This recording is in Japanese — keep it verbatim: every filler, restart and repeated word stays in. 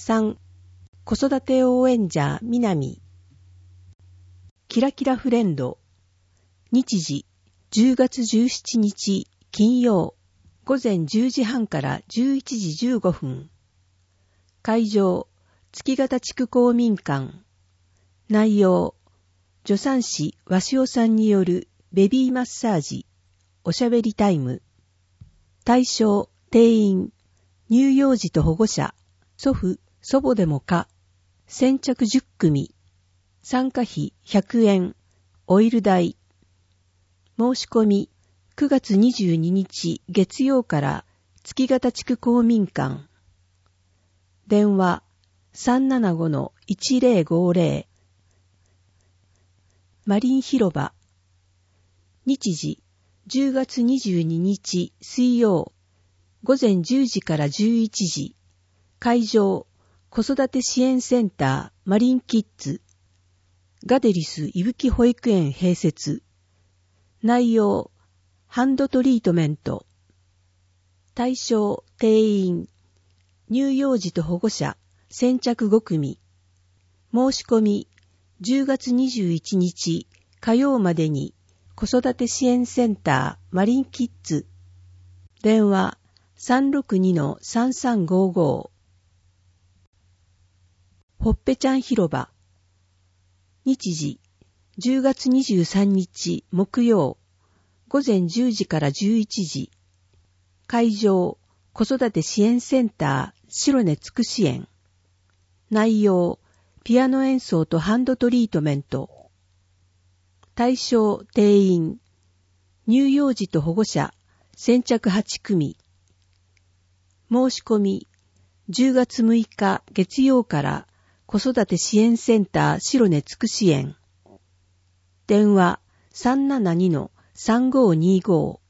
さん、子育て応援者南。キラキラフレンド。日時、じゅうがつじゅうしちにち金曜、午前じゅうじはんからじゅういちじじゅうごふん。会場、月形地区公民館。内容、助産師鷲尾さんによるベビーマッサージ、おしゃべりタイム。対象、定員、乳幼児と保護者、祖父、祖母でもか。先着じゅっくみ。参加費ひゃくえん、オイル代。申し込み、くがつにじゅうににち月曜から月形地区公民館。電話 さんななごのいちぜろごぜろ。マリン広場。日時、じゅうがつにじゅうににち水曜、午前じゅうじからじゅういちじ。会場、子育て支援センターマリンキッズ。ガデリス伊吹保育園併設。内容、ハンドトリートメント。対象、定員、乳幼児と保護者、先着ごくみ。申し込み、じゅうがつにじゅういちにち火曜までに子育て支援センターマリンキッズ。電話 さんろくにのさんさんごご。ほっぺちゃん広場。日時、じゅうがつにじゅうさんにち木曜、午前じゅうじからじゅういちじ。会場、子育て支援センター白根つくし園。内容、ピアノ演奏とハンドトリートメント。対象、定員、乳幼児と保護者、先着はちくみ。申し込み、じゅうがつむいか月曜から子育て支援センター白根つくし園。電話 さんななにのさんごにご。